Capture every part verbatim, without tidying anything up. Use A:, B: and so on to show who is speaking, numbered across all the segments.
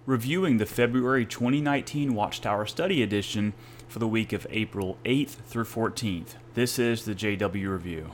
A: reviewing the February twenty nineteen Watchtower Study Edition for the week of April eighth through fourteenth. This is the J W Review.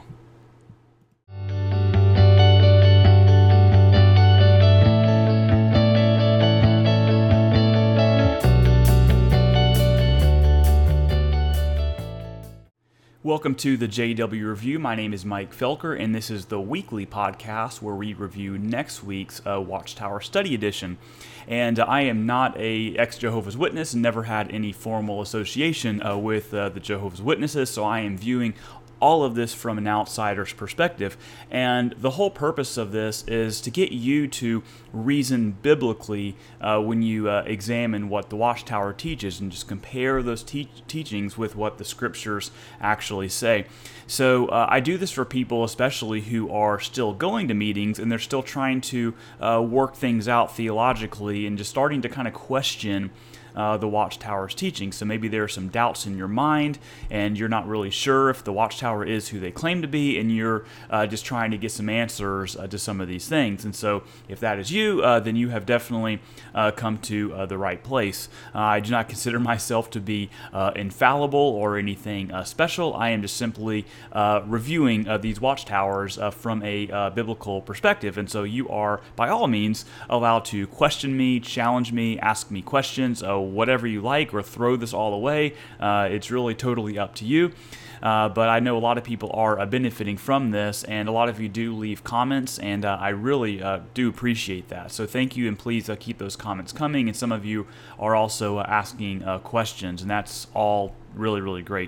A: Welcome to the J W Review. My name is Mike Felker, and this is the weekly podcast where we review next week's uh, Watchtower Study Edition. And uh, I am not a ex-Jehovah's Witness and never had any formal association uh, with uh, the Jehovah's Witnesses, so I am viewing all of this from an outsider's perspective. And the whole purpose of this is to get you to reason biblically uh, when you uh, examine what the Watchtower teaches and just compare those te- teachings with what the scriptures actually say. So uh, I do this for people especially who are still going to meetings and they're still trying to uh, work things out theologically and just starting to kind of question Uh, the Watchtower's teaching. So maybe there are some doubts in your mind and you're not really sure if the Watchtower is who they claim to be, and you're uh, just trying to get some answers uh, to some of these things. And so if that is you, uh, then you have definitely uh, come to uh, the right place. Uh, I do not consider myself to be uh, infallible or anything uh, special. I am just simply uh, reviewing uh, these Watchtowers uh, from a uh, biblical perspective. And so you are, by all means, allowed to question me, challenge me, ask me questions, uh, whatever you like, or throw this all away. Uh, it's really totally up to you. Uh, but I know a lot of people are uh, benefiting from this, and a lot of you do leave comments, and uh, I really uh, do appreciate that. So thank you, and please uh, keep those comments coming. And some of you are also uh, asking uh, questions, and that's all really, really great.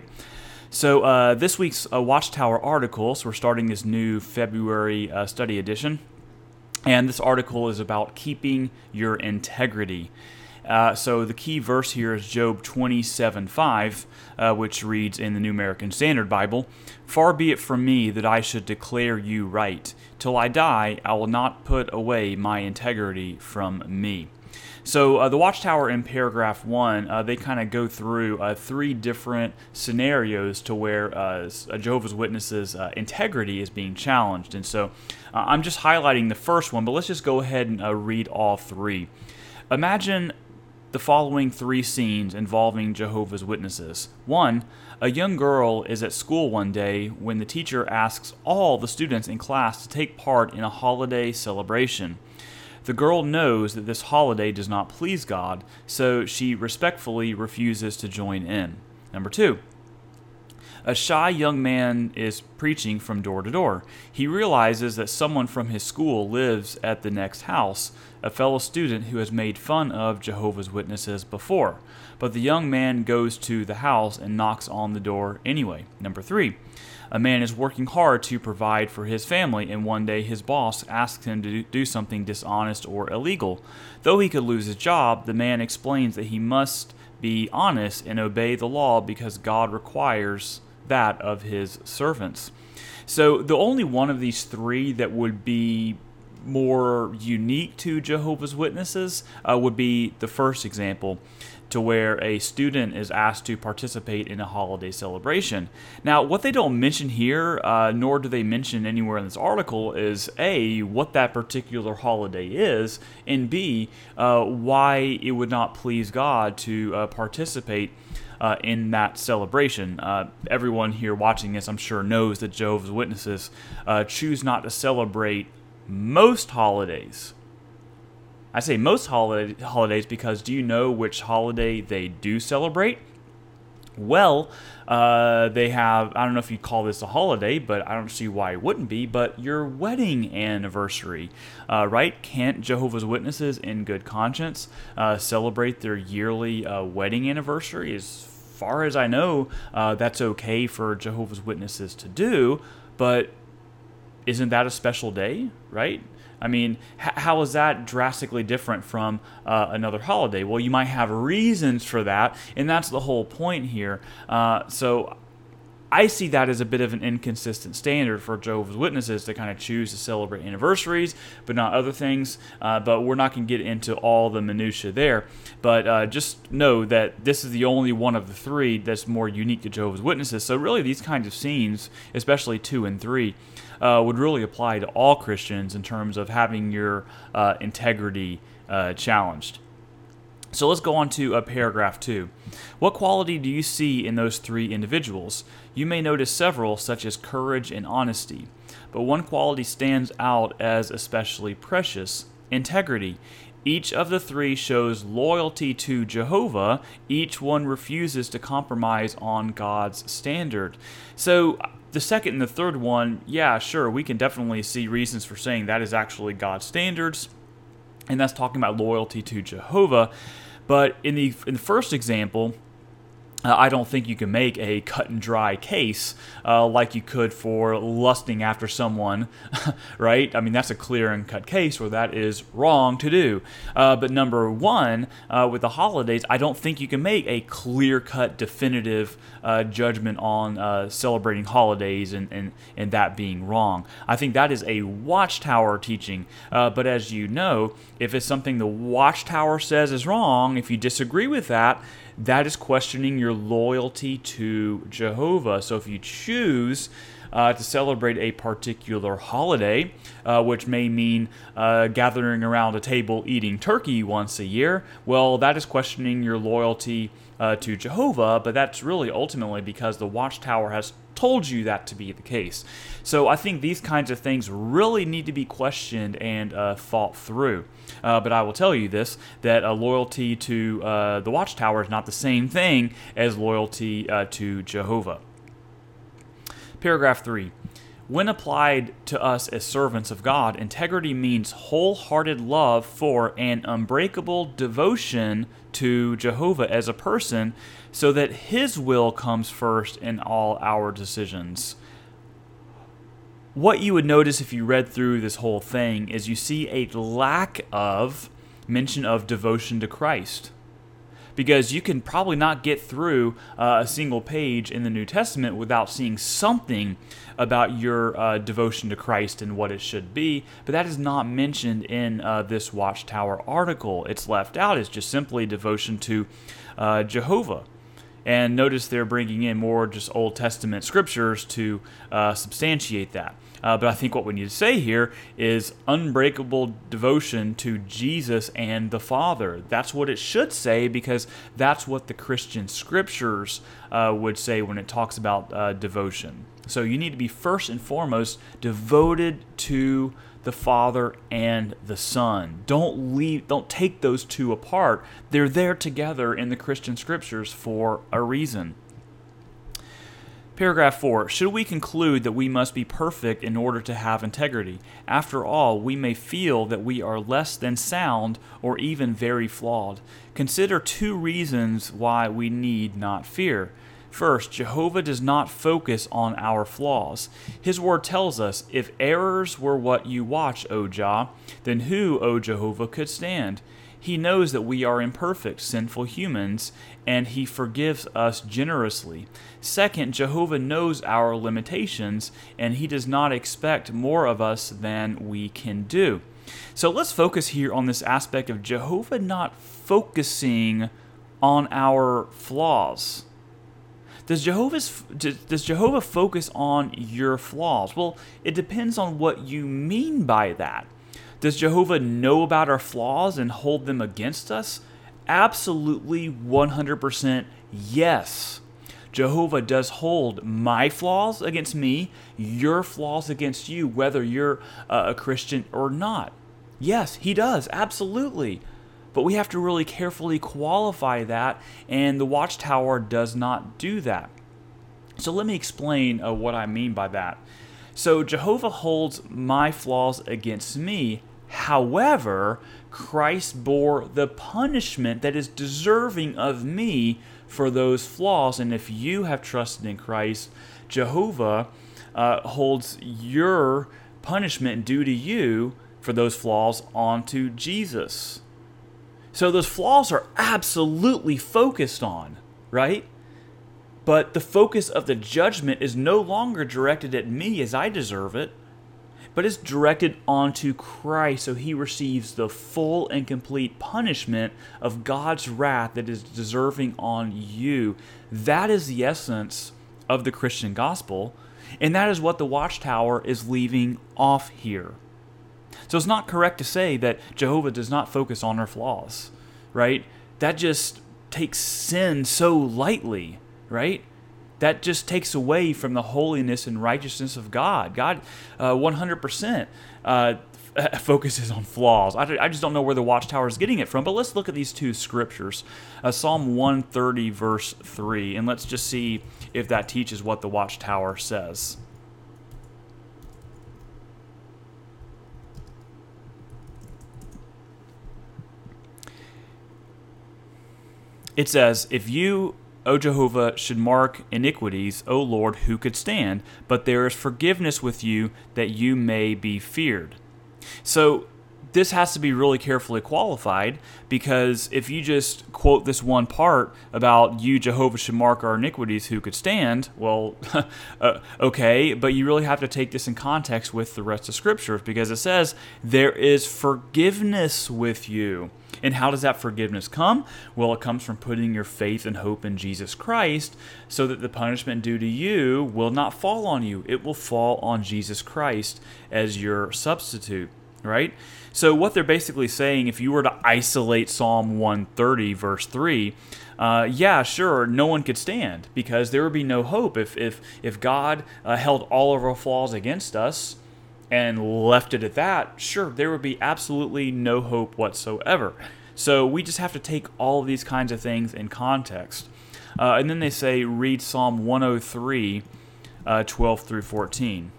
A: So uh, this week's uh, Watchtower article, so we're starting this new February uh, study edition, and this article is about keeping your integrity. Uh, so the key verse here is Job twenty-seven five, uh, which reads in the New American Standard Bible, "Far be it from me that I should declare you right. Till I die, I will not put away my integrity from me." So uh, the Watchtower in paragraph one, uh, they kind of go through uh, three different scenarios to where uh, Jehovah's Witnesses' uh, integrity is being challenged. And so uh, I'm just highlighting the first one, but let's just go ahead and uh, read all three. Imagine the following three scenes involving Jehovah's Witnesses. One, a young girl is at school one day when the teacher asks all the students in class to take part in a holiday celebration. The girl knows that this holiday does not please God, so she respectfully refuses to join in. Number two, a shy young man is preaching from door to door. He realizes that someone from his school lives at the next house, a fellow student who has made fun of Jehovah's Witnesses before. But the young man goes to the house and knocks on the door anyway. Number three, a man is working hard to provide for his family, and one day his boss asks him to do something dishonest or illegal. Though he could lose his job, the man explains that he must be honest and obey the law because God requires that of his servants. So the only one of these three that would be more unique to Jehovah's Witnesses uh, would be the first example, to where a student is asked to participate in a holiday celebration. Now, what they don't mention here, uh, nor do they mention anywhere in this article, is A, what that particular holiday is, and B, uh, why it would not please God to uh, participate Uh, in that celebration. Uh, everyone here watching this, I'm sure, knows that Jehovah's Witnesses uh, choose not to celebrate most holidays. I say most holiday, holidays because do you know which holiday they do celebrate? Well, uh, they have, I don't know if you'd call this a holiday, but I don't see why it wouldn't be, but your wedding anniversary, uh, right? Can't Jehovah's Witnesses in good conscience uh, celebrate their yearly uh, wedding anniversary? As far as I know, uh, that's okay for Jehovah's Witnesses to do, but isn't that a special day, right? I mean, h- how is that drastically different from uh, another holiday? Well, you might have reasons for that, and that's the whole point here. Uh, so I see that as a bit of an inconsistent standard for Jehovah's Witnesses to kind of choose to celebrate anniversaries, but not other things. Uh, but we're not going to get into all the minutia there. But uh, just know that this is the only one of the three that's more unique to Jehovah's Witnesses. So really, these kinds of scenes, especially two and three, uh, would really apply to all Christians in terms of having your uh, integrity uh, challenged. So let's go on to uh, paragraph two. What quality do you see in those three individuals? You may notice several, such as courage and honesty, but one quality stands out as especially precious: integrity. Each of the three shows loyalty to Jehovah. Each one refuses to compromise on God's standard. So the second and the third one, yeah, sure, we can definitely see reasons for saying that is actually God's standards, and that's talking about loyalty to Jehovah. But in the in the first example, Uh, I don't think you can make a cut and dry case uh, like you could for lusting after someone, right? I mean, that's a clear and cut case where that is wrong to do. Uh, but number one, uh, with the holidays, I don't think you can make a clear cut, definitive uh, judgment on uh, celebrating holidays and, and, and that being wrong. I think that is a Watchtower teaching. Uh, but as you know, if it's something the Watchtower says is wrong, if you disagree with that, that is questioning your loyalty to Jehovah. So if you choose uh, to celebrate a particular holiday, uh, which may mean uh, gathering around a table eating turkey once a year, well, that is questioning your loyalty uh, to Jehovah, but that's really ultimately because the Watchtower has told you that to be the case. So I think these kinds of things really need to be questioned and uh, thought through. Uh, but I will tell you this, that uh, loyalty to uh, the Watchtower is not the same thing as loyalty uh, to Jehovah. Paragraph three. When applied to us as servants of God, integrity means wholehearted love for and unbreakable devotion to Jehovah as a person, so that His will comes first in all our decisions. What you would notice if you read through this whole thing is you see a lack of mention of devotion to Christ. Because you can probably not get through uh, a single page in the New Testament without seeing something about your uh, devotion to Christ and what it should be, but that is not mentioned in uh, this Watchtower article. It's left out. It's just simply devotion to uh, Jehovah. And notice they're bringing in more just Old Testament scriptures to uh, substantiate that. Uh, but I think what we need to say here is unbreakable devotion to Jesus and the Father. That's what it should say, because that's what the Christian scriptures uh, would say when it talks about uh, devotion. So you need to be first and foremost devoted to the Father and the Son. Don't leave, don't take those two apart. They're there together in the Christian scriptures for a reason. Paragraph four. Should we conclude that we must be perfect in order to have integrity? After all, we may feel that we are less than sound or even very flawed. Consider two reasons why we need not fear. First, Jehovah does not focus on our flaws. His word tells us, if errors were what you watch, O Jah, then who, O Jehovah, could stand? He knows that we are imperfect, sinful humans, and He forgives us generously. Second, Jehovah knows our limitations, and He does not expect more of us than we can do. So let's focus here on this aspect of Jehovah not focusing on our flaws. Does Jehovah's, does Jehovah focus on your flaws? Well, it depends on what you mean by that. Does Jehovah know about our flaws and hold them against us? Absolutely one hundred percent yes. Jehovah does hold my flaws against me, your flaws against you, whether you're a Christian or not. Yes, He does, absolutely. But we have to really carefully qualify that, and the Watchtower does not do that. So let me explain uh, what I mean by that. So Jehovah holds my flaws against me. However, Christ bore the punishment that is deserving of me for those flaws. And if you have trusted in Christ, Jehovah uh, holds your punishment due to you for those flaws onto Jesus. So those flaws are absolutely focused on, right? But the focus of the judgment is no longer directed at me as I deserve it, but it's directed onto Christ, so He receives the full and complete punishment of God's wrath that is deserving on you. That is the essence of the Christian gospel, and that is what the Watchtower is leaving off here. So it's not correct to say that Jehovah does not focus on our flaws, right? that just takes sin so lightly, right? That just takes away from the holiness and righteousness of God. God, uh, one hundred percent uh, f- focuses on flaws. I, I just don't know where the Watchtower is getting it from, but let's look at these two scriptures. Uh, Psalm one thirty, verse three, and let's just see if that teaches what the Watchtower says. It says, if you, O Jehovah, should mark iniquities, O Lord, who could stand? But there is forgiveness with you, that you may be feared. So this has to be really carefully qualified, because if you just quote this one part about you, Jehovah, should mark our iniquities, who could stand, well, uh, okay, but you really have to take this in context with the rest of Scripture, because it says, there is forgiveness with you. And how does that forgiveness come? Well, it comes from putting your faith and hope in Jesus Christ, so that the punishment due to you will not fall on you. It will fall on Jesus Christ as your substitute, right? So what they're basically saying, if you were to isolate Psalm one thirty, verse three, uh, yeah, sure, no one could stand, because there would be no hope. If, if, if God uh, held all of our flaws against us, and left it at that, sure, there would be absolutely no hope whatsoever. So we just have to take all of these kinds of things in context. Uh, and then they say, read Psalm one oh three, uh, twelve through fourteen.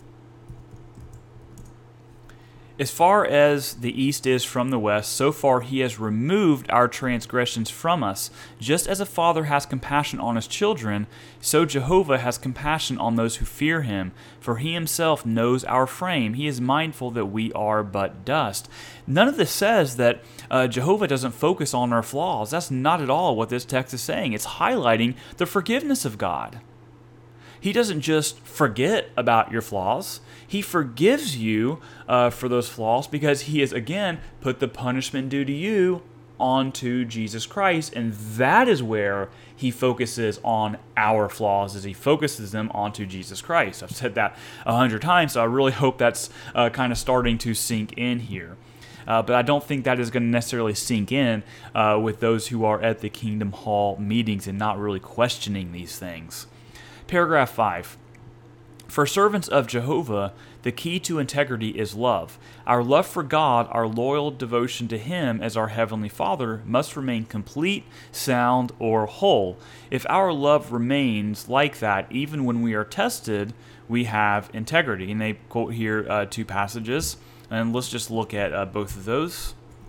A: As far as the east is from the west, so far he has removed our transgressions from us. Just as a father has compassion on his children, so Jehovah has compassion on those who fear him. For he himself knows our frame. He is mindful that we are but dust. None of this says that uh, Jehovah doesn't focus on our flaws. That's not at all what this text is saying. It's highlighting the forgiveness of God. He doesn't just forget about your flaws. He forgives you uh, for those flaws, because he has, again, put the punishment due to you onto Jesus Christ. And that is where he focuses on our flaws, as he focuses them onto Jesus Christ. I've said that a hundred times, so I really hope that's uh, kind of starting to sink in here. Uh, but I don't think that is going to necessarily sink in uh, with those who are at the Kingdom Hall meetings and not really questioning these things. Paragraph five. For servants of Jehovah, the key to integrity is love. Our love for God, our loyal devotion to Him as our Heavenly Father, must remain complete, sound, or whole. If our love remains like that, even when we are tested, we have integrity. And they quote here uh, two passages, and let's just look at uh, both of those.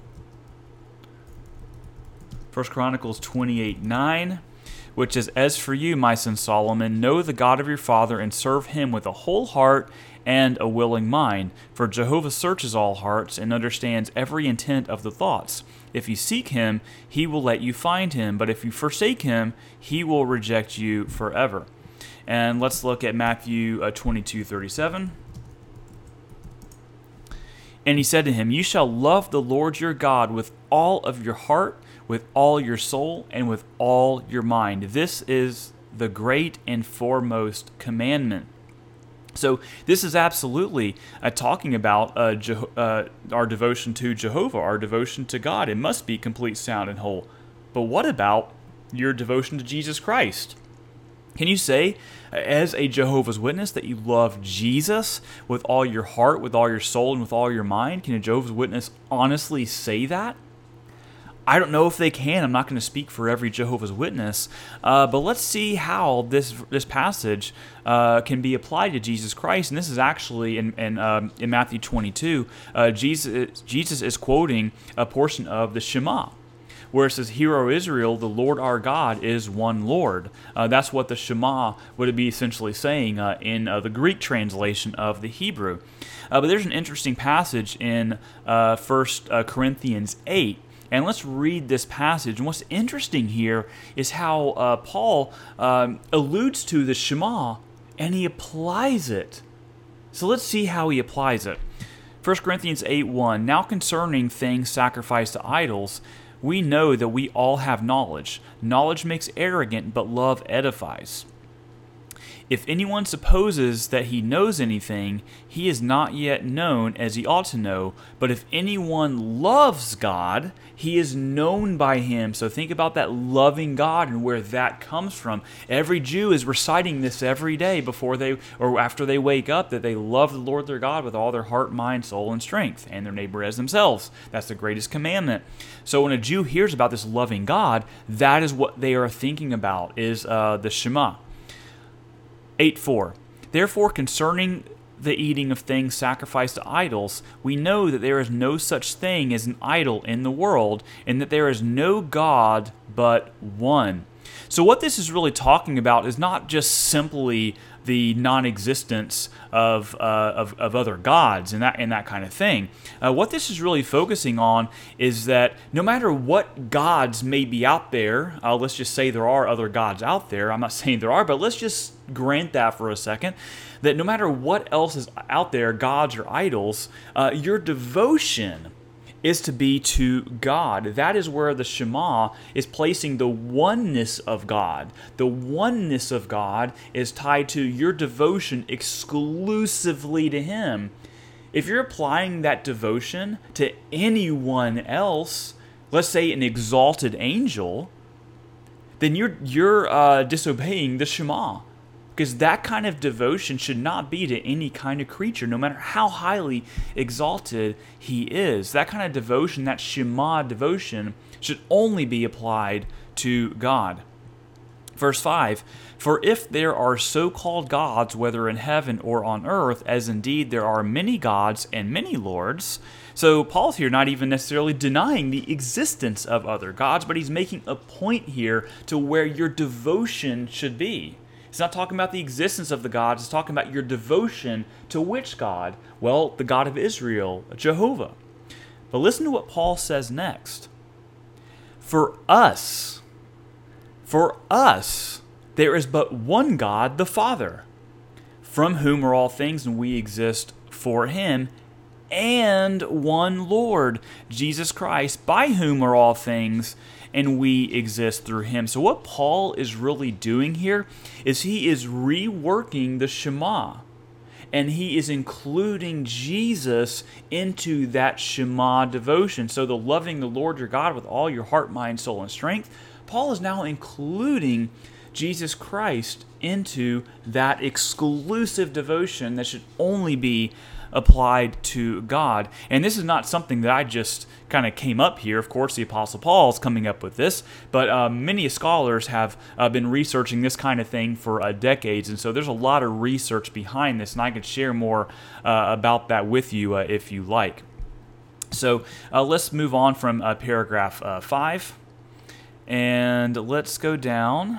A: First Chronicles twenty-eight nine. Which is, as for you, my son Solomon, know the God of your father and serve him with a whole heart and a willing mind. For Jehovah searches all hearts and understands every intent of the thoughts. If you seek him, he will let you find him. But if you forsake him, he will reject you forever. And let's look at Matthew uh, twenty-two thirty-seven. And he said to him, you shall love the Lord your God with all of your heart, with all your soul, and with all your mind. This is the great and foremost commandment. So this is absolutely uh, talking about uh, Je- uh, our devotion to Jehovah, our devotion to God. It must be complete, sound, and whole. But what about your devotion to Jesus Christ? Can you say, as a Jehovah's Witness, that you love Jesus with all your heart, with all your soul, and with all your mind? Can a Jehovah's Witness honestly say that? I don't know if they can. I'm not going to speak for every Jehovah's Witness, uh, but let's see how this this passage uh, can be applied to Jesus Christ. And this is actually in in, um, in Matthew twenty-two. Uh, Jesus Jesus is quoting a portion of the Shema, where it says, Hear, O Israel, the Lord our God is one Lord. Uh, that's what the Shema would be essentially saying uh, in uh, the Greek translation of the Hebrew. Uh, but there's an interesting passage in uh, First Corinthians eight. And let's read this passage. And what's interesting here is how uh, Paul um, alludes to the Shema, and he applies it. So let's see how he applies it. First Corinthians eight one, Now concerning things sacrificed to idols, we know that we all have knowledge. Knowledge makes arrogant, but love edifies. If anyone supposes that he knows anything, he is not yet known as he ought to know. But if anyone loves God, he is known by him. So think about that loving God and where that comes from. Every Jew is reciting this every day before they or after they wake up, that they love the Lord their God with all their heart, mind, soul, and strength, and their neighbor as themselves. That's the greatest commandment. So when a Jew hears about this loving God, that is what they are thinking about, is uh, the Shema. eight four. Therefore, concerning the eating of things sacrificed to idols, we know that there is no such thing as an idol in the world, and that there is no God but one. So what this is really talking about is not just simply the non-existence of, uh, of of other gods and that and that kind of thing. Uh, what this is really focusing on is that no matter what gods may be out there, uh, let's just say there are other gods out there. I'm not saying there are, but let's just grant that for a second, that no matter what else is out there, gods or idols, uh, your devotion is to be to God. That is where the Shema is placing the oneness of God. The oneness of God is tied to your devotion exclusively to Him. If you're applying that devotion to anyone else, let's say an exalted angel, then you're you're uh, disobeying the Shema. Because that kind of devotion should not be to any kind of creature, no matter how highly exalted he is. That kind of devotion, that Shema devotion, should only be applied to God. Verse five, for if there are so-called gods, whether in heaven or on earth, as indeed there are many gods and many lords. So Paul's here not even necessarily denying the existence of other gods, but he's making a point here to where your devotion should be. It's not talking about the existence of the gods. It's talking about your devotion to which God? Well, the God of Israel, Jehovah. But listen to what Paul says next. For us, for us, there is but one God, the Father, from whom are all things, and we exist for Him, and one Lord, Jesus Christ, by whom are all things, and we exist through Him. So what Paul is really doing here is he is reworking the Shema, and he is including Jesus into that Shema devotion. So the loving the Lord your God with all your heart, mind, soul, and strength, Paul is now including Jesus Christ into that exclusive devotion that should only be applied to God. And this is not something that I just kind of came up here. Of course, the Apostle Paul is coming up with this, but uh, many scholars have uh, been researching this kind of thing for uh, decades, and so there's a lot of research behind this, and I could share more uh, about that with you uh, if you like. So uh, let's move on from uh, paragraph uh, five, and let's go down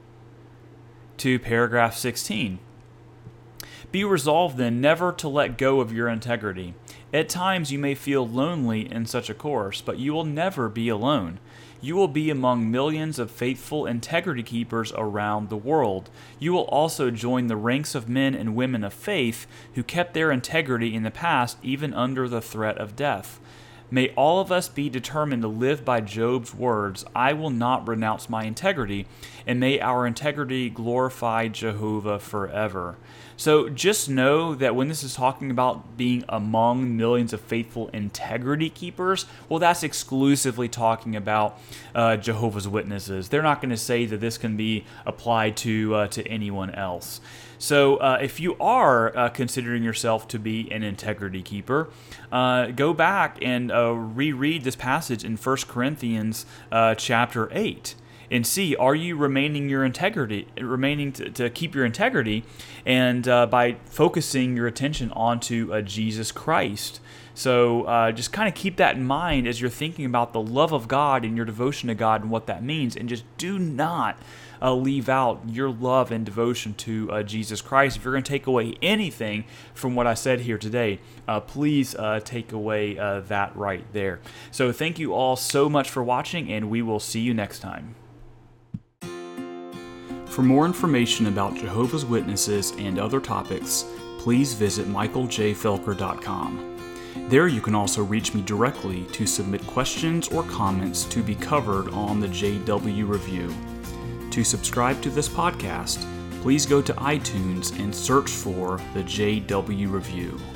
A: to paragraph sixteen. Be resolved then never to let go of your integrity. At times you may feel lonely in such a course, but you will never be alone. You will be among millions of faithful integrity keepers around the world. You will also join the ranks of men and women of faith who kept their integrity in the past even under the threat of death. May all of us be determined to live by Job's words, I will not renounce my integrity, and may our integrity glorify Jehovah forever. So just know that when this is talking about being among millions of faithful integrity keepers, well, that's exclusively talking about uh, Jehovah's Witnesses. They're not going to say that this can be applied to uh, to anyone else. So uh, if you are uh, considering yourself to be an integrity keeper, uh, go back and uh, reread this passage in First Corinthians uh, chapter eight. And see, are you remaining your integrity, remaining to, to keep your integrity, and uh, by focusing your attention onto uh, Jesus Christ. So uh, just kind of keep that in mind as you're thinking about the love of God and your devotion to God and what that means. And just do not uh, leave out your love and devotion to uh, Jesus Christ. If you're going to take away anything from what I said here today, uh, please uh, take away uh, that right there. So thank you all so much for watching, and we will see you next time. For more information about Jehovah's Witnesses and other topics, please visit michael j felker dot com. There you can also reach me directly to submit questions or comments to be covered on the J W Review. To subscribe to this podcast, please go to iTunes and search for the J W Review.